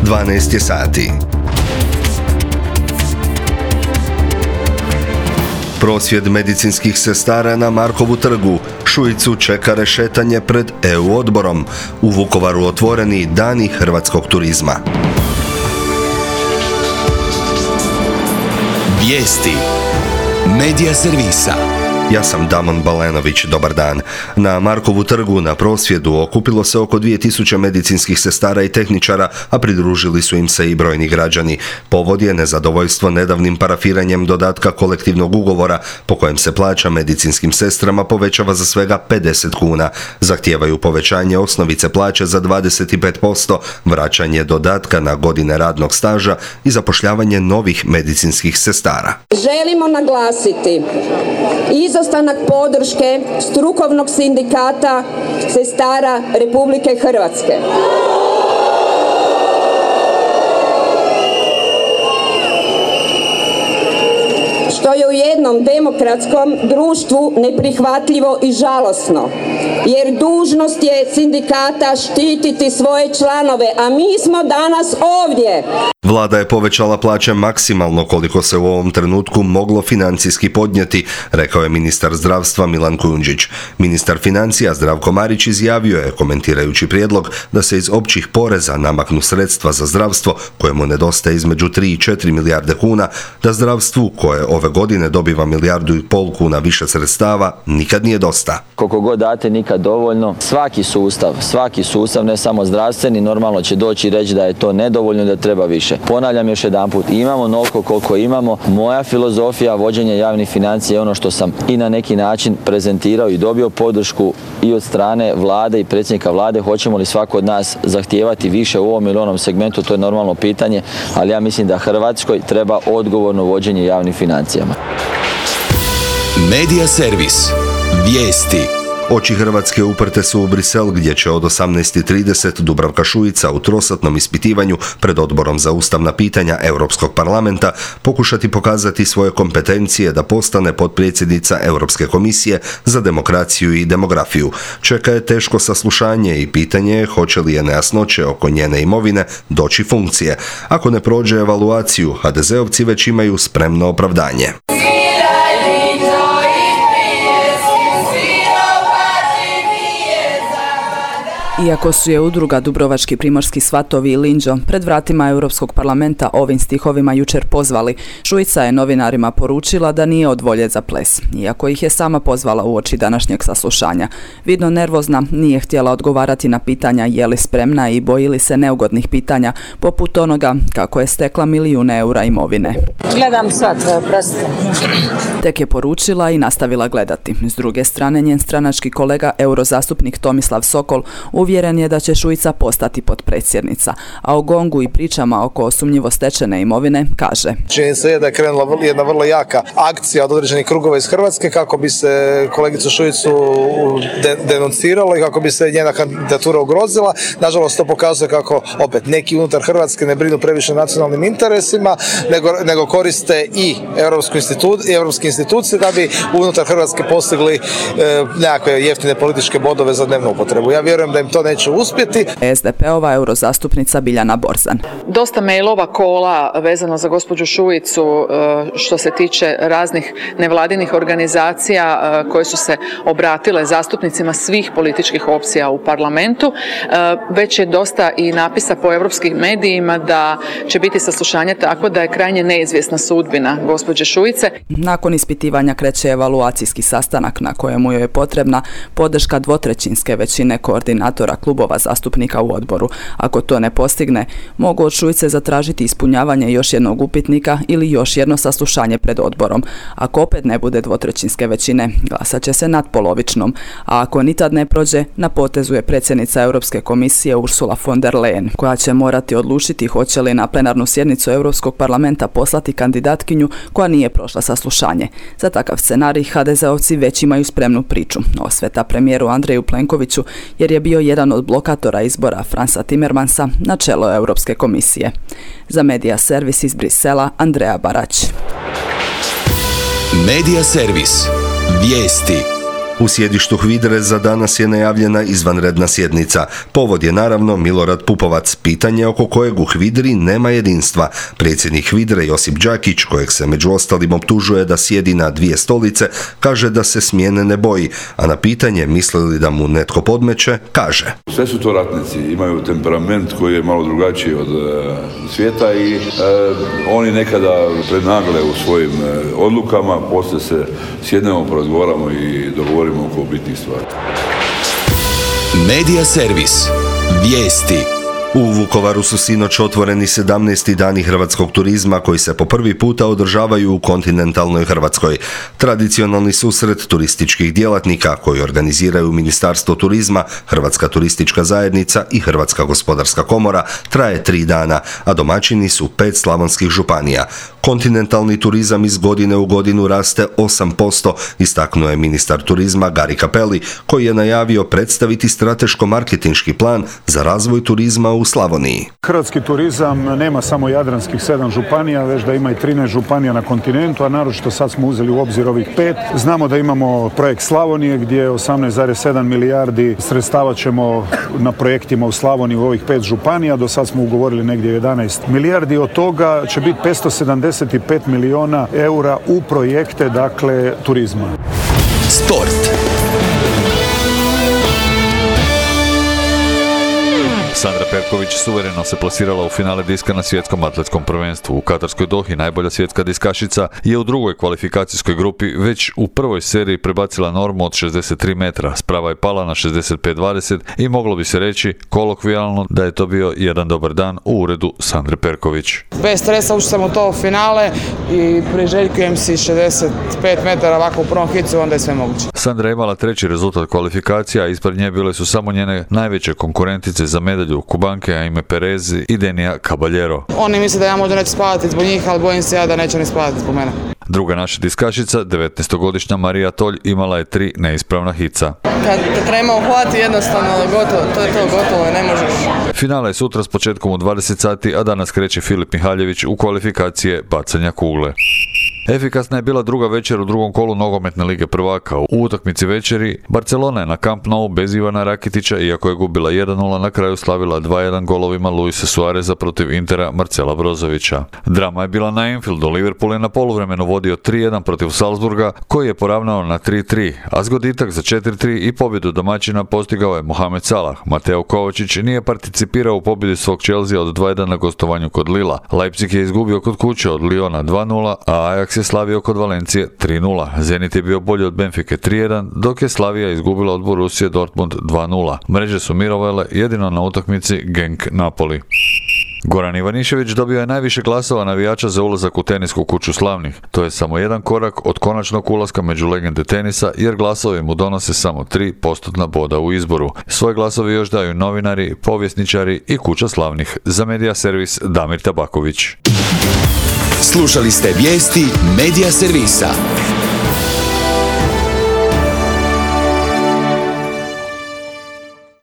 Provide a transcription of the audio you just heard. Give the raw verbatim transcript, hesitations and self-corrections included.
dvanaest je sati. Prosvjed medicinskih sestara na Markovu trgu. Šuicu čeka rešetanje pred E U odborom. U Vukovaru otvoreni dani hrvatskog turizma. Vijesti Medija servisa. Ja sam Damon Balenović, dobar dan. Na Markovu trgu na prosvjedu okupilo se oko dvije tisuće medicinskih sestara i tehničara, a pridružili su im se i brojni građani. Povod je nezadovoljstvo nedavnim parafiranjem dodatka kolektivnog ugovora po kojem se plaća medicinskim sestrama povećava za svega pedeset kuna. Zahtijevaju povećanje osnovice plaće za dvadeset pet posto, vraćanje dodatka na godine radnog staža i zapošljavanje novih medicinskih sestara. Želimo naglasiti izostanak podrške strukovnog sindikata sestara Republike Hrvatske. Što je u jednom demokratskom društvu neprihvatljivo i žalosno, jer dužnost je sindikata štititi svoje članove, a mi smo danas ovdje. Vlada je povećala plaće maksimalno koliko se u ovom trenutku moglo financijski podnijeti, rekao je ministar zdravstva Milan Kujundžić. Ministar financija Zdravko Marić izjavio je, komentirajući prijedlog, da se iz općih poreza namaknu sredstva za zdravstvo, kojemu nedostaje između tri i četiri milijarde kuna, da zdravstvu, koje ove godine dobiva milijardu i pol kuna više sredstava, nikad nije dosta. Koliko god date, nikad dovoljno. Svaki sustav, svaki sustav, ne samo zdravstveni, normalno će doći i reći da je to nedovoljno, da treba više. Ponavljam još jedanput, imamo onoliko koliko imamo. Moja filozofija vođenja javnih financija je ono što sam i na neki način prezentirao i dobio podršku i od strane vlade i predsjednika vlade. Hoćemo li svako od nas zahtijevati više u ovom ili onom segmentu, to je normalno pitanje, ali ja mislim da Hrvatskoj treba odgovorno vođenje javnih financijama. Medija servis. Vijesti. Oči Hrvatske uprte su u Brisel, gdje će od osamnaest i trideset Dubravka Šuica u trosatnom ispitivanju pred Odborom za ustavna pitanja Europskog parlamenta pokušati pokazati svoje kompetencije da postane potpredsjednica Europske komisije za demokraciju i demografiju. Čeka je teško saslušanje i pitanje je hoće li je nejasnoće oko njene imovine doći funkcije. Ako ne prođe evaluaciju, ha de zeovci već imaju spremno opravdanje. Iako su je udruga Dubrovački primorski svatovi i Linđo pred vratima Europskog parlamenta ovim stihovima jučer pozvali, Šuica je novinarima poručila da nije od volje za ples, iako ih je sama pozvala uoči današnjeg saslušanja. Vidno nervozna, nije htjela odgovarati na pitanja je li spremna i boji li se neugodnih pitanja, poput onoga kako je stekla milijune eura imovine. Gledam sad, prostite. Tek je poručila i nastavila gledati. S druge strane, njen stranački kolega, eurozastupnik Tomislav Sokol, uvjeren je da će Šuica postati potpredsjednica, a o gongu i pričama oko sumnjivo stečene imovine kaže: Činjenica je da je krenula jedna vrlo jaka akcija od određenih krugova iz Hrvatske kako bi se kolegicu Šuicu de- denunciralo i kako bi se njena kandidatura ugrozila. Nažalost, to pokazuje kako opet neki unutar Hrvatske ne brinu previše nacionalnim interesima, nego, nego koriste i europsku institu- europske institucije da bi unutar Hrvatske postigli e, nekakve jeftine političke bodove za dnevnu upotrebu. Ja vjerujem da im to neće uspjeti. es de pe-ova eurozastupnica Biljana Borzan. Dosta mailova kola vezano za gospođu Šuicu što se tiče raznih nevladinih organizacija koje su se obratile zastupnicima svih političkih opcija u parlamentu. Već je dosta i napisa po europskim medijima da će biti saslušanje tako da je krajnje neizvjesna sudbina gospođe Šuice. Nakon ispitivanja kreće evaluacijski sastanak na kojemu joj je potrebna podrška dvotrećinske većine koordinatora klubova zastupnika u odboru. Ako to ne postigne, mogu od Šuice zatražiti ispunjavanje još jednog upitnika ili još jedno saslušanje pred odborom. Ako opet ne bude dvotrećinske većine, glasat će se nadpolovičnom. A ako ni tad ne prođe, na potezu je predsjednica Europske komisije Ursula von der Leyen, koja će morati odlučiti hoće li na plenarnu sjednicu Europskog parlamenta poslati kandidatkinju koja nije prošla saslušanje. Za takav scenarij ha de zeovci već imaju spremnu priču. Osveta premijeru Andreju Plenkoviću, jer je bio jedan od blokatora izbora Fransa Timmermansa na čelo Europske komisije. Za Medija servis iz Brisela, Andreja Barać. Medija servis. Vijesti. U sjedištu HVIDRE za danas je najavljena izvanredna sjednica. Povod je naravno Milorad Pupovac, pitanje oko kojeg u HVIDRI nema jedinstva. Predsjednik HVIDRE Josip Đakić, kojeg se među ostalim optužuje da sjedi na dvije stolice, kaže da se smjene ne boji, a na pitanje misli li da mu netko podmeće, kaže: Sve su to ratnici, imaju temperament koji je malo drugačiji od e, svijeta i e, oni nekada prednagle u svojim e, odlukama, poslije se sjednemo, porazgovaramo i dogovorimo oko bitnih stvari. Medija servis. Vijesti. U Vukovaru su sinoć otvoreni sedamnaesti dani hrvatskog turizma koji se po prvi puta održavaju u kontinentalnoj Hrvatskoj. Tradicionalni susret turističkih djelatnika koji organiziraju Ministarstvo turizma, Hrvatska turistička zajednica i Hrvatska gospodarska komora traje tri dana, a domaćini su pet slavonskih županija. Kontinentalni turizam iz godine u godinu raste osam posto, istaknuo je ministar turizma Gari Cappelli, koji je najavio predstaviti strateško-marketinški plan za razvoj turizma u Slavoniji. Hrvatski turizam nema samo jadranskih sedam županija, već da ima i trinaest županija na kontinentu, a naročito sad smo uzeli u obzir ovih pet. Znamo da imamo projekt Slavonije gdje osamnaest zarez sedam milijardi sredstava ćemo na projektima u Slavoniji u ovih pet županija. Do sad smo ugovorili negdje jedanaest milijardi, od toga će biti petsto sedamdeset pet milijuna eura u projekte, dakle, turizma. Sport. Sandra Perković suvereno se plasirala u finale diska na svjetskom atletskom prvenstvu. U Katarskoj Dohi najbolja svjetska diskašica je u drugoj kvalifikacijskoj grupi već u prvoj seriji prebacila normu od šezdeset tri metra. Sprava je pala na šezdeset pet dvadeset i moglo bi se reći kolokvijalno da je to bio jedan dobar dan u uredu Sandre Perković. Bez stresa ušli sam u to finale i priželjkujem si šezdeset pet metara ovako u prvom hicu, onda je sve moguće. Sandra je imala treći rezultat kvalifikacija, a ispred nje bile su samo njene najveće konkurentice za medalju, Kubanke, Aime Perez i Denija Caballero. Oni misle da ja možda neću spavati zbog njih, ali bojim se ja da neće ni spavati zbog mene. Druga naša diskašica, devetnaestogodišnja Marija Tolj, imala je tri neispravna hica. Kad te treba uhvati, jednostavno gotovo, to je to, gotovo, ne možeš. Finale je sutra s početkom u dvadeset sati, a danas kreće Filip Mihaljević u kvalifikacije bacanja kugle. Efikasna je bila druga večer u drugom kolu nogometne lige prvaka. U utakmici večeri Barcelona je na Camp Nou bez Ivana Rakitića, iako je gubila jedan nula, na kraju slavila dva jedan golovima Luisa Suareza protiv Intera Marcela Brozovića. Drama je bila na Anfieldu. Liverpool je na poluvremenu vodio tri jedan protiv Salzburga, koji je poravnao na tri tri, a zgoditak za četiri tri i pobjedu domaćina postigao je Mohamed Salah. Mateo Kovačić nije participirao u pobjedi svog Chelsea od dva jedan na gostovanju kod Lila. Leipzig je izgubio kod kuće od Liona dva nula, a Ajax je slavio kod Valencije tri nula. Zenit je bio bolji od Benfike tri jedan, dok je Slavija izgubila od Borussia Dortmund dva nula. Mreže su mirovale jedino na utakmici Genk Napoli. Goran Ivanišević dobio je najviše glasova navijača za ulazak u tenisku kuću slavnih. To je samo jedan korak od konačnog ulaska među legende tenisa, jer glasovi mu donose samo tri postotna boda u izboru. Svoje glasovi još daju novinari, povjesničari i kuća slavnih. Za Medija servis Damir Tabaković. Slušali ste vijesti Medija servisa.